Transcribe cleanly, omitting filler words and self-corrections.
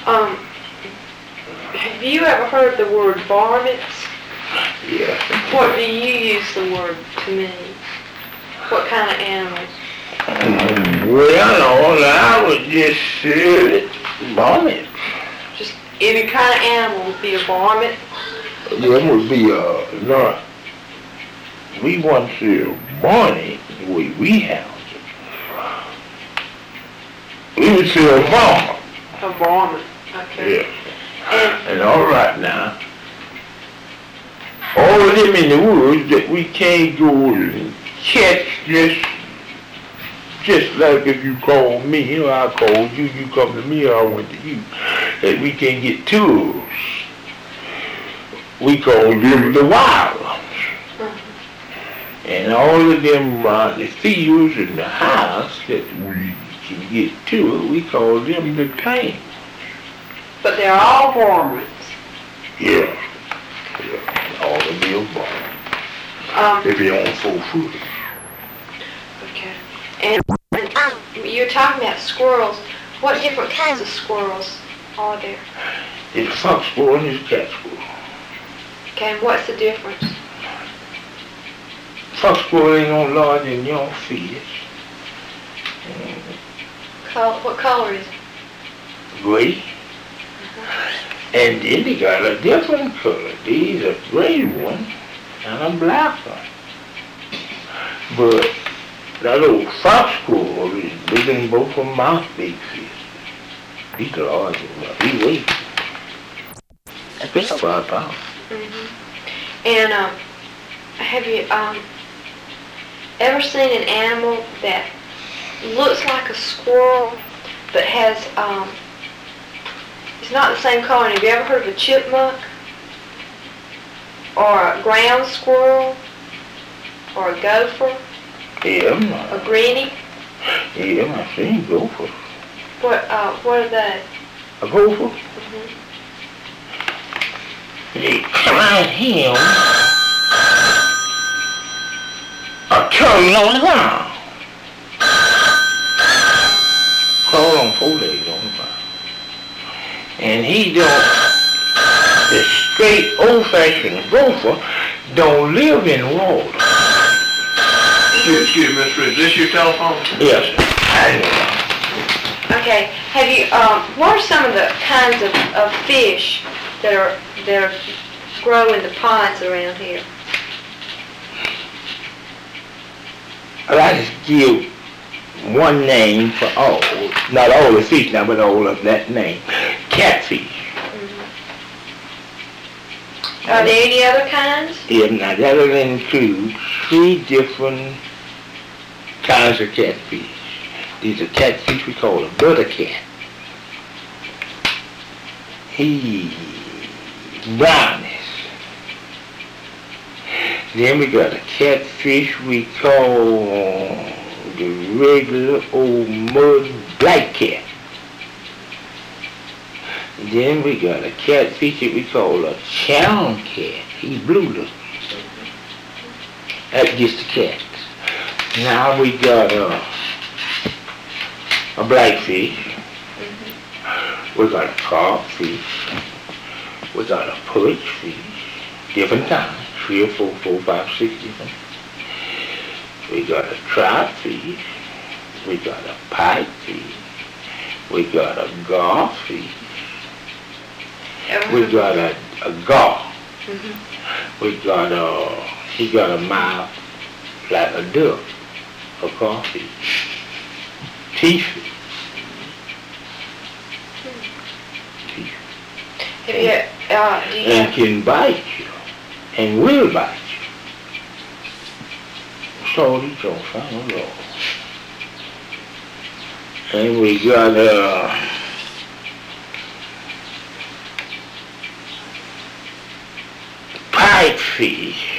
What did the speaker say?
Um, have you ever heard the word varmints? Yeah. What do you use the word to mean? What kind of animals? Well, I would just say varmint. Just any kind of animal would be a varmint? It would be no. We want to varmint the way we have it. We would say a varmint. A varmint, okay. Yeah. And all right now, all of them in the woods that we can't go and catch just like if you call me, or I called you, you come to me, or I went to you, that we can get tools. We call them the wild ones. And all of them the fields and the house that we can get to, we call them the tame. But they're all varmints. Yeah. All of them varmints. They be on 4 foot. Okay. And you're talking about squirrels. What different kinds of squirrels are there? It's a fox squirrel and it's a cat squirrel. Okay, and what's the difference? Fox squirrel ain't no larger than your fish. What color is it? Gray. And then they got a different color. These are gray one and a black one. But that little fox squirrel is bigger than both of my big fish. He's large enough. He weighs. That's been 5 pounds. And have you ever seen an animal that looks like a squirrel but has it's not the same color? Have you ever heard of a chipmunk or a ground squirrel or a gopher? Yeah. A greenie? Yeah, I seen gopher. What are they? A gopher? They find him a turtle on the ground. Crawl on 4 legs on the ground. And he don't, the straight old-fashioned gopher don't live in water. Excuse me, Mr. Is this your telephone? Yes, I know. Okay. Have you? What are some of the kinds of fish that grow in the ponds around here? I just give one name for all, not all the fish now, but all of that name. Catfish. Are there any other kinds? Yeah, now that'll include 3 different kinds of catfish. These are catfish we call a butter cat. He's brownish. Then we got a catfish we call the regular old mud black cat. Then we got a catfish that we call a chown cat. He's blue looking. That's just the cats. Now we got a blackfish. We got a carpfish. We got a perchfish. Different kinds. 3 or 4, 4, 5, 6 different. We got a troutfish. We got a pipefish. We got a garfish. We got a gar. We got he got a mouth like a duck, a garfish. Teeth. Have you? Do you? And can bite you, and will bite you. So he don't find a law. And we got pipefish.